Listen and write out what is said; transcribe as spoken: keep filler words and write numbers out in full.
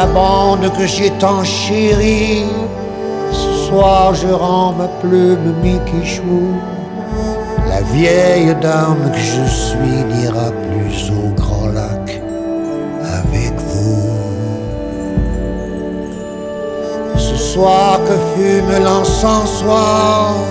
la bande que j'ai tant chérie. Ce soir je rends ma plume Mickey Chou. La vieille dame que je suis n'ira plus au grand lac avec vous. Ce soir que fume l'encensoir,